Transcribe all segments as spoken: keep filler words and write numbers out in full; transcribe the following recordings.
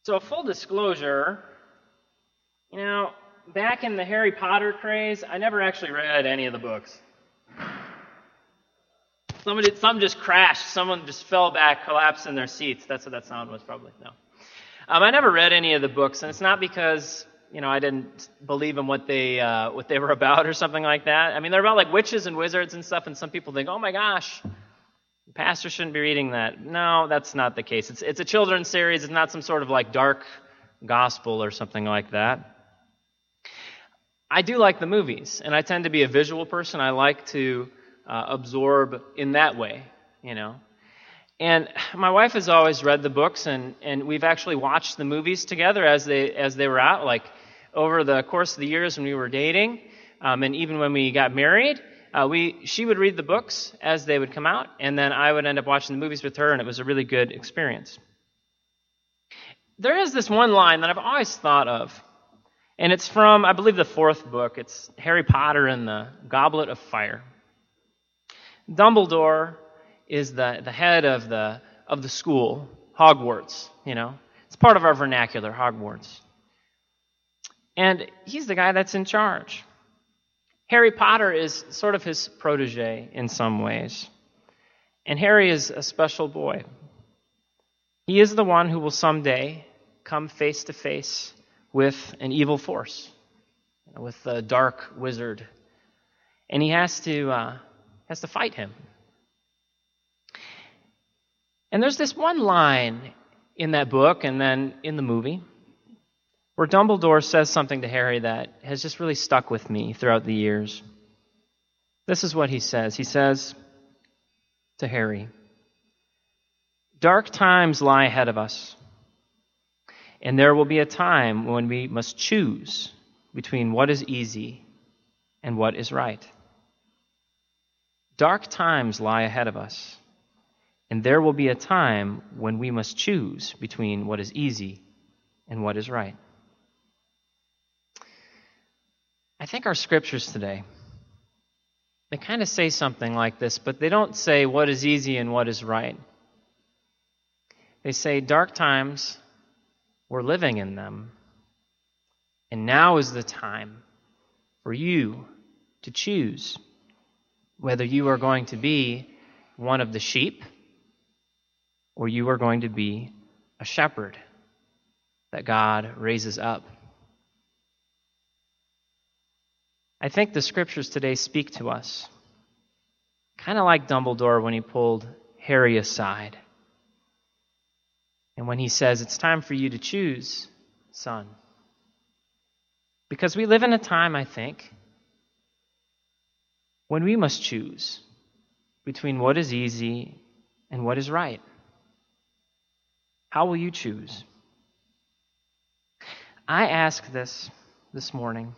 So, full disclosure, you know, back in the Harry Potter craze, I never actually read any of the books. Somebody, some just crashed. Someone just fell back, collapsed in their seats. That's what that sound was, probably. No. Um, I never read any of the books, and it's not because, you know, I didn't believe in what they uh, what they were about or something like that. I mean, they're about like witches and wizards and stuff, and some people think, oh my gosh, the pastor shouldn't be reading that. No, that's not the case. It's it's a children's series. It's not some sort of like dark gospel or something like that. I do like the movies, and I tend to be a visual person. I like to uh, absorb in that way, you know. And my wife has always read the books, and, and we've actually watched the movies together as they as they were out, like over the course of the years when we were dating, um, and even when we got married. Uh, we she would read the books as they would come out, and then I would end up watching the movies with her, and it was a really good experience. There is this one line that I've always thought of, and it's from, I believe, the fourth book. It's Harry Potter and the Goblet of Fire. Dumbledore is the, the head of the of the school, Hogwarts, you know. It's part of our vernacular, Hogwarts. And he's the guy that's in charge. Harry Potter is sort of his protege in some ways. And Harry is a special boy. He is the one who will someday come face to face with an evil force, with the dark wizard. And he has to uh, has to fight him. And there's this one line in that book and then in the movie where Dumbledore says something to Harry that has just really stuck with me throughout the years. This is what he says. He says to Harry, "Dark times lie ahead of us, and there will be a time when we must choose between what is easy and what is right. Dark times lie ahead of us, and there will be a time when we must choose between what is easy and what is right." I think our scriptures today, they kind of say something like this, but they don't say what is easy and what is right. They say dark times, we're living in them, and now is the time for you to choose whether you are going to be one of the sheep or you are going to be a shepherd that God raises up. I think the scriptures today speak to us, kind of like Dumbledore when he pulled Harry aside. And when he says, it's time for you to choose, son. Because we live in a time, I think, when we must choose between what is easy and what is right. How will you choose? I ask this this morning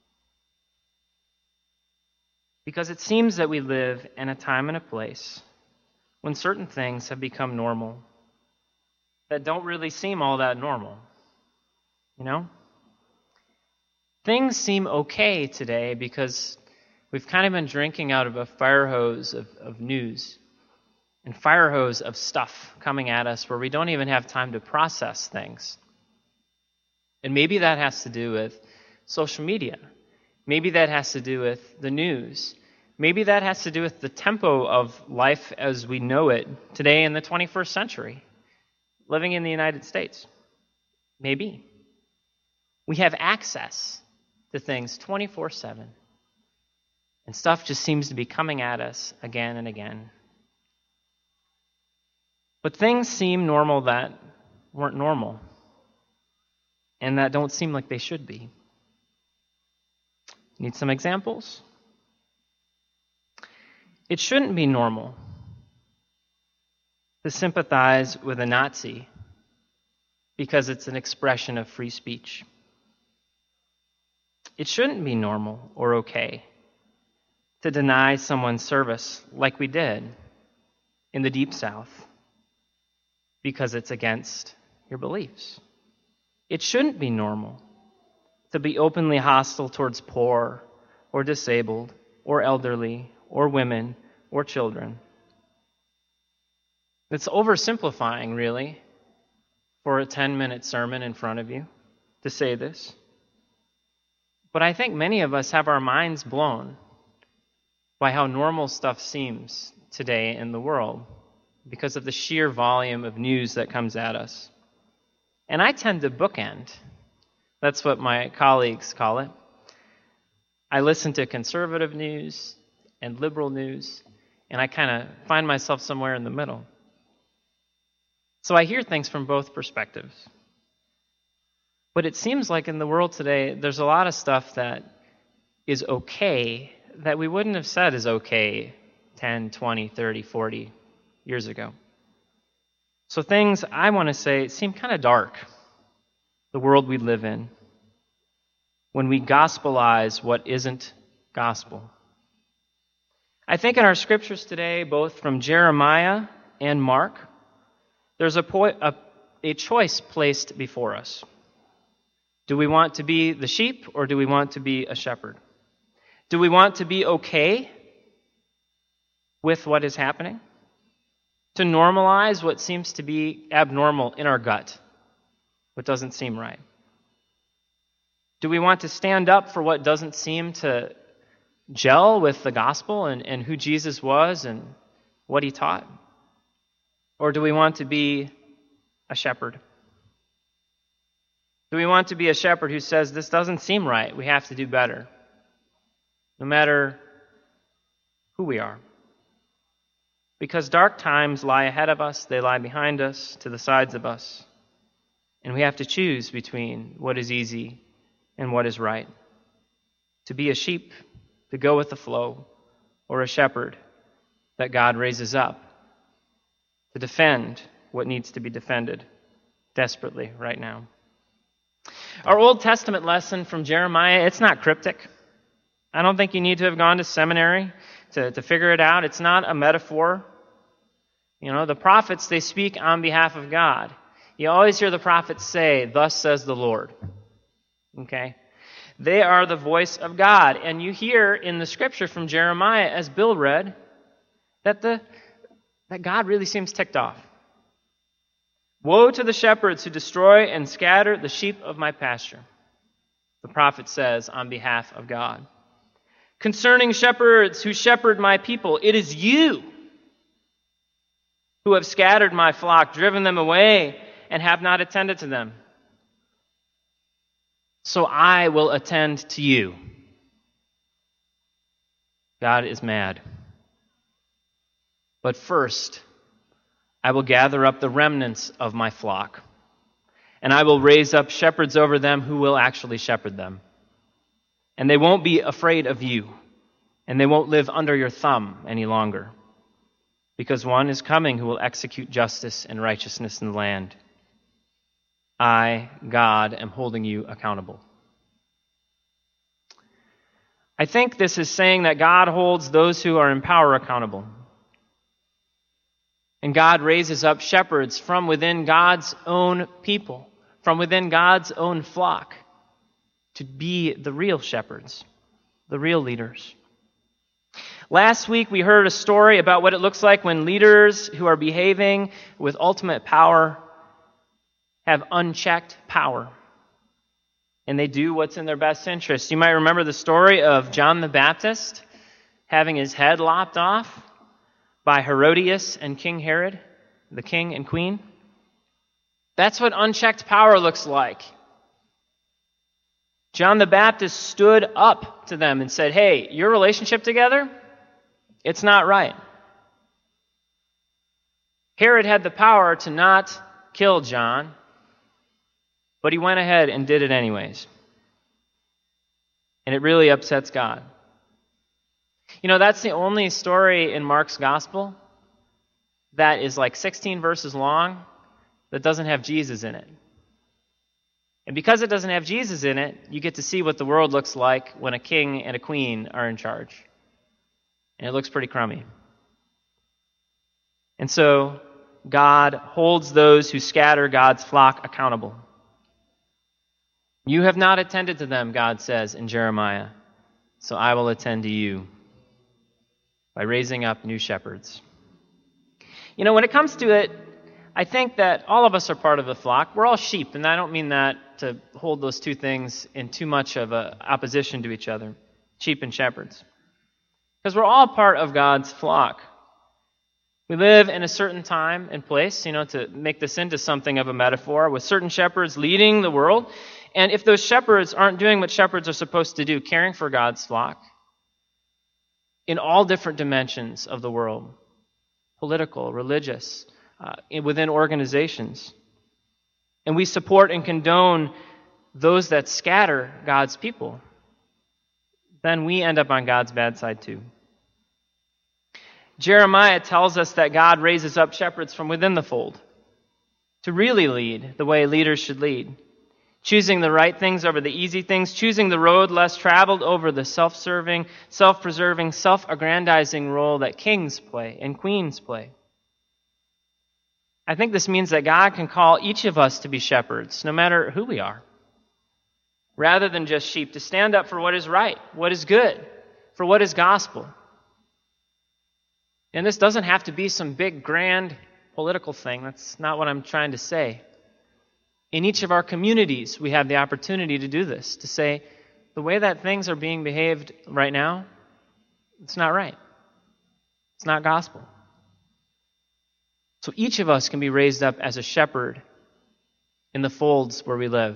because it seems that we live in a time and a place when certain things have become normal that don't really seem all that normal. You know? Things seem okay today because we've kind of been drinking out of a fire hose of, of news and fire hose of stuff coming at us where we don't even have time to process things. And maybe that has to do with social media. Maybe that has to do with the news. Maybe that has to do with the tempo of life as we know it today in the twenty-first century, living in the United States. Maybe. We have access to things twenty-four seven. And stuff just seems to be coming at us again and again. But things seem normal that weren't normal, and that don't seem like they should be. Need some examples? It shouldn't be normal to sympathize with a Nazi because it's an expression of free speech. It shouldn't be normal or okay to deny someone service like we did in the Deep South because it's against your beliefs. It shouldn't be normal to be openly hostile towards poor or disabled or elderly or women or children. It's oversimplifying, really. for a ten-minute sermon in front of you to say this. But I think many of us have our minds blown by how normal stuff seems today in the world because of the sheer volume of news that comes at us. And I tend to bookend. That's what my colleagues call it. I listen to conservative news and liberal news, and I kind of find myself somewhere in the middle. So I hear things from both perspectives. But it seems like in the world today, there's a lot of stuff that is okay that we wouldn't have said is okay ten, twenty, thirty, forty years ago. So things, I want to say, seem kind of dark, the world we live in, when we gospelize what isn't gospel. I think in our scriptures today, both from Jeremiah and Mark, there's a, po- a, a choice placed before us. Do we want to be the sheep or do we want to be a shepherd? Do we want to be okay with what is happening? To normalize what seems to be abnormal in our gut, what doesn't seem right? Do we want to stand up for what doesn't seem to gel with the gospel and, and who Jesus was and what he taught? Or do we want to be a shepherd? Do we want to be a shepherd who says, this doesn't seem right, we have to do better, no matter who we are? Because dark times lie ahead of us, they lie behind us, to the sides of us, and we have to choose between what is easy and what is right. To be a sheep, to go with the flow, or a shepherd that God raises up to defend what needs to be defended desperately right now. Our Old Testament lesson from Jeremiah, it's not cryptic. I don't think you need to have gone to seminary to, to figure it out. It's not a metaphor. You know, the prophets, they speak on behalf of God. You always hear the prophets say, thus says the Lord. Okay? They are the voice of God. And you hear in the scripture from Jeremiah, as Bill read, that the that God really seems ticked off. Woe to the shepherds who destroy and scatter the sheep of my pasture, the prophet says on behalf of God. Concerning shepherds who shepherd my people, it is you who have scattered my flock, driven them away, and have not attended to them. So I will attend to you. God is mad. But first, I will gather up the remnants of my flock, and I will raise up shepherds over them who will actually shepherd them. And they won't be afraid of you, and they won't live under your thumb any longer, because one is coming who will execute justice and righteousness in the land. I, God, am holding you accountable. I think this is saying that God holds those who are in power accountable. And God raises up shepherds from within God's own people, from within God's own flock, to be the real shepherds, the real leaders. Last week we heard a story about what it looks like when leaders who are behaving with ultimate power have unchecked power. And they do what's in their best interest. You might remember the story of John the Baptist having his head lopped off by Herodias and King Herod, the king and queen. That's what unchecked power looks like. John the Baptist stood up to them and said, hey, your relationship together, it's not right. Herod had the power to not kill John, but he went ahead and did it anyways. And it really upsets God. You know, that's the only story in Mark's gospel that is like sixteen verses long that doesn't have Jesus in it. And because it doesn't have Jesus in it, you get to see what the world looks like when a king and a queen are in charge. And it looks pretty crummy. And so God holds those who scatter God's flock accountable. You have not attended to them, God says in Jeremiah, so I will attend to you by raising up new shepherds. You know, when it comes to it, I think that all of us are part of the flock. We're all sheep, and I don't mean that to hold those two things in too much of a opposition to each other, sheep and shepherds. Because we're all part of God's flock. We live in a certain time and place, you know, to make this into something of a metaphor, with certain shepherds leading the world. And if those shepherds aren't doing what shepherds are supposed to do, caring for God's flock, in all different dimensions of the world, political, religious, uh, within organizations, and we support and condone those that scatter God's people, then we end up on God's bad side too. Jeremiah tells us that God raises up shepherds from within the fold to really lead the way leaders should lead, choosing the right things over the easy things, choosing the road less traveled over the self-serving, self-preserving, self-aggrandizing role that kings play and queens play. I think this means that God can call each of us to be shepherds, no matter who we are, rather than just sheep, to stand up for what is right, what is good, for what is gospel. And this doesn't have to be some big, grand political thing. That's not what I'm trying to say. In each of our communities, we have the opportunity to do this, to say, the way that things are being behaved right now, it's not right. It's not gospel. So each of us can be raised up as a shepherd in the folds where we live.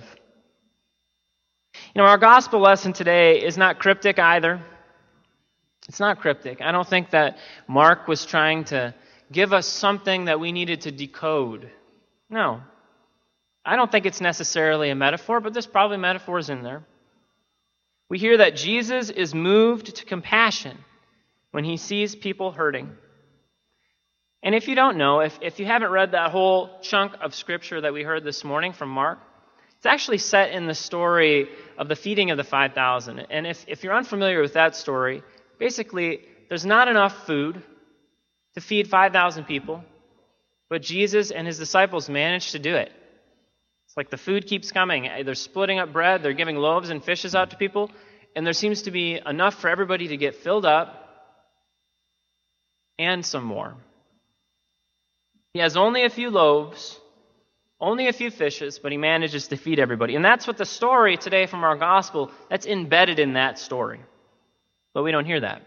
You know, our gospel lesson today is not cryptic either. It's not cryptic. I don't think that Mark was trying to give us something that we needed to decode. No. I don't think it's necessarily a metaphor, but there's probably metaphors in there. We hear that Jesus is moved to compassion when he sees people hurting. And if you don't know, if, if you haven't read that whole chunk of Scripture that we heard this morning from Mark, it's actually set in the story of the feeding of the five thousand. And if, if you're unfamiliar with that story, basically, there's not enough food to feed five thousand people, but Jesus and his disciples managed to do it. It's like the food keeps coming. They're splitting up bread, they're giving loaves and fishes out to people, and there seems to be enough for everybody to get filled up and some more. He has only a few loaves, only a few fishes, but he manages to feed everybody. And that's what the story today from our gospel, that's embedded in that story. But we don't hear that.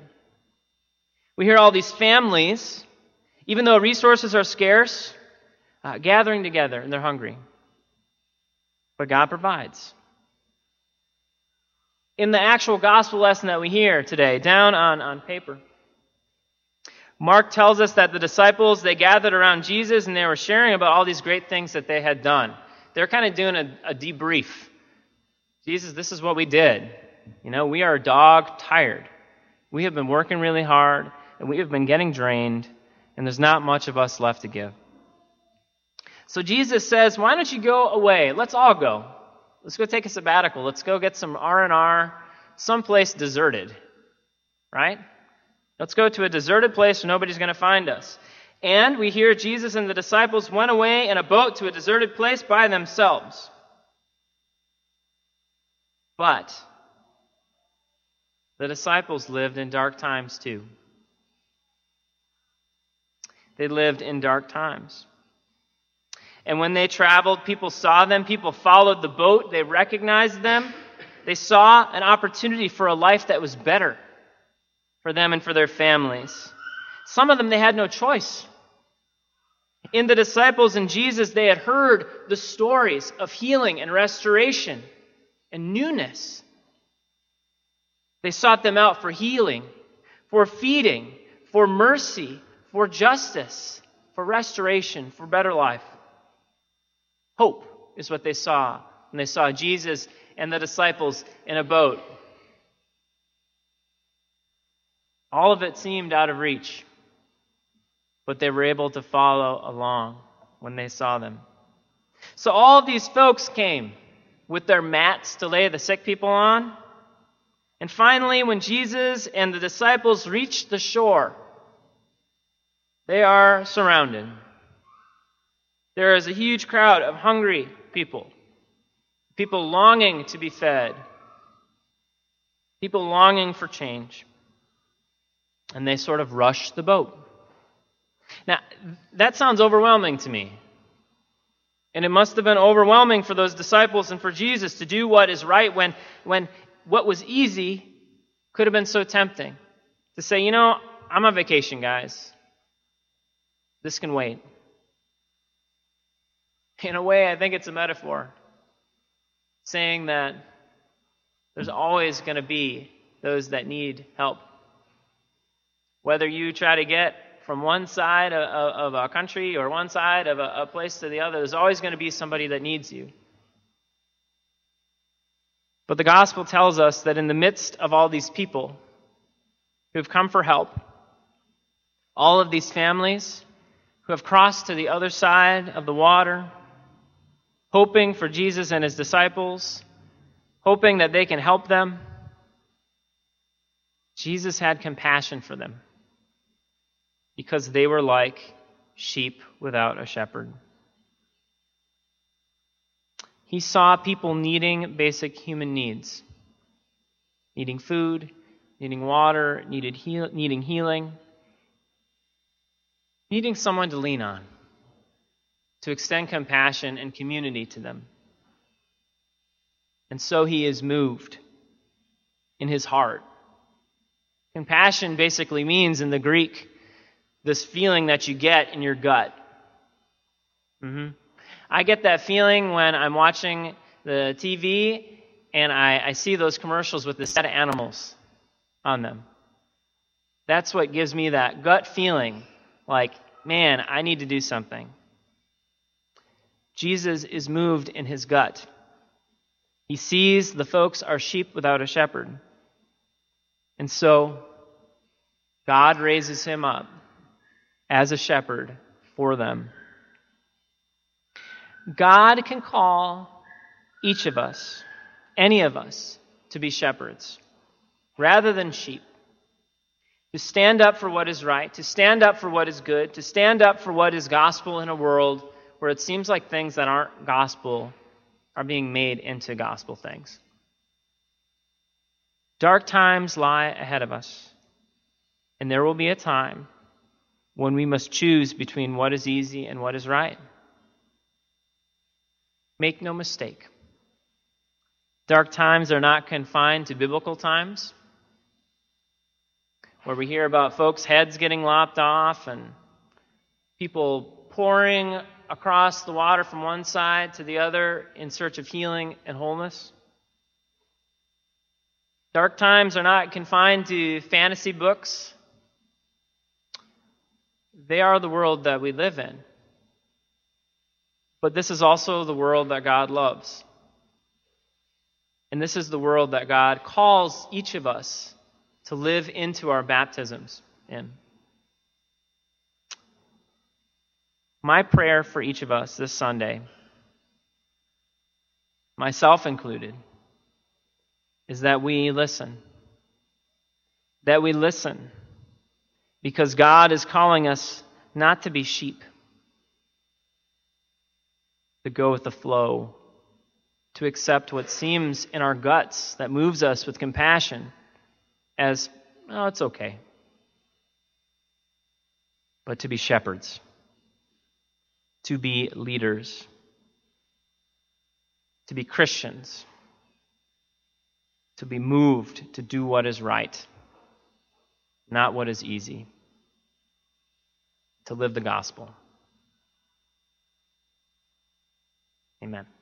We hear all these families, even though resources are scarce, uh, gathering together, and they're hungry. But God provides. In the actual gospel lesson that we hear today, down on, on paper, Mark tells us that the disciples, they gathered around Jesus and they were sharing about all these great things that they had done. They're kind of doing a, a debrief. Jesus, this is what we did. You know, we are dog tired. We have been working really hard, and we have been getting drained, and there's not much of us left to give. So Jesus says, why don't you go away? Let's all go. Let's go take a sabbatical. Let's go get some R and R, someplace deserted, right? Let's go to a deserted place where nobody's going to find us. And we hear Jesus and the disciples went away in a boat to a deserted place by themselves. But the disciples lived in dark times too. They lived in dark times. And when they traveled, people saw them, people followed the boat, they recognized them. They saw an opportunity for a life that was better for them and for their families. Some of them, they had no choice. In the disciples and Jesus, they had heard the stories of healing and restoration and newness. They sought them out for healing, for feeding, for mercy, for justice, for restoration, for better life. Hope is what they saw when they saw Jesus and the disciples in a boat. All of it seemed out of reach, but they were able to follow along when they saw them. So all of these folks came with their mats to lay the sick people on. And finally, when Jesus and the disciples reached the shore, they are surrounded. There is a huge crowd of hungry people, people longing to be fed, people longing for change. And they sort of rush the boat. Now, that sounds overwhelming to me. And it must have been overwhelming for those disciples and for Jesus to do what is right when, when what was easy could have been so tempting. To say, you know, I'm on vacation, guys. This can wait. In a way, I think it's a metaphor, saying that there's always going to be those that need help. Whether you try to get from one side of, of a country or one side of a, a place to the other, there's always going to be somebody that needs you. But the gospel tells us that in the midst of all these people who have come for help, all of these families who have crossed to the other side of the water, hoping for Jesus and his disciples, hoping that they can help them, Jesus had compassion for them because they were like sheep without a shepherd. He saw people needing basic human needs, needing food, needing water, needed heal, needing healing, needing someone to lean on, to extend compassion and community to them. And so he is moved in his heart. Compassion basically means, in the Greek, this feeling that you get in your gut. Mm-hmm. I get that feeling when I'm watching the T V and I, I see those commercials with the set of animals on them. That's what gives me that gut feeling, like, man, I need to do something. Jesus is moved in his gut. He sees the folks are sheep without a shepherd. And so, God raises him up as a shepherd for them. God can call each of us, any of us, to be shepherds rather than sheep. To stand up for what is right, to stand up for what is good, to stand up for what is gospel in a world where it seems like things that aren't gospel are being made into gospel things. Dark times lie ahead of us, and there will be a time when we must choose between what is easy and what is right. Make no mistake. Dark times are not confined to biblical times, where we hear about folks' heads getting lopped off and people pouring across the water from one side to the other in search of healing and wholeness. Dark times are not confined to fantasy books. They are the world that we live in. But this is also the world that God loves. And this is the world that God calls each of us to live into our baptisms in. My prayer for each of us this Sunday, myself included, is that we listen. That we listen. Because God is calling us not to be sheep, to go with the flow, to accept what seems in our guts that moves us with compassion as, oh, it's okay. But to be shepherds, to be leaders, to be Christians, to be moved to do what is right, not what is easy, to live the gospel. Amen.